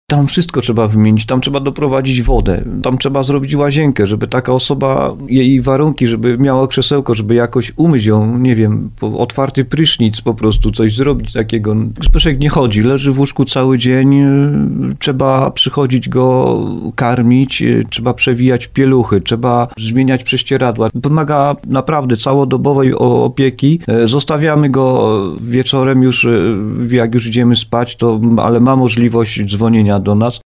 Tam wszystko trzeba wymienić, tam trzeba doprowadzić wodę, tam trzeba zrobić łazienkę, żeby taka osoba, jej warunki, żeby miała krzesełko, żeby jakoś umyć ją, nie wiem, otwarty prysznic po prostu, coś zrobić takiego. Zbyszek nie chodzi, leży w łóżku cały dzień, trzeba przychodzić go karmić, trzeba przewijać pieluchy, trzeba zmieniać prześcieradła. Wymaga naprawdę całodobowej opieki. Zostawiamy go wieczorem już, jak już idziemy spać, ale ma możliwość dzwonienia do nas.